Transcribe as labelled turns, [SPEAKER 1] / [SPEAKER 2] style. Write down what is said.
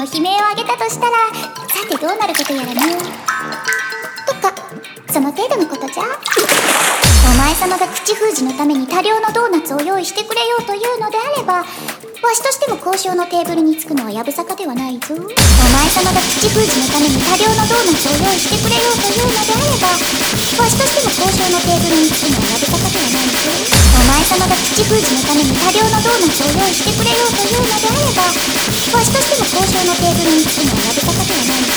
[SPEAKER 1] の悲鳴を上げたとしたら、さてどうなることやらね。とかその程度のことじゃ。お前様が口封じのために多量のドーナツを用意してくれようというのであれば、わしとしても交渉のテーブルに着くのはやぶさかではないぞ。お前様が口封じのために多量のドーナツを用意してくれようというのであれば、わしとしても交渉のテーブルに着くのはやぶさかではないぞ。お前様が口封じのために多量のドーナツを用意してくれようというのであれば、わしとしても交渉のテーブルに着くのはやぶさかではないぞ。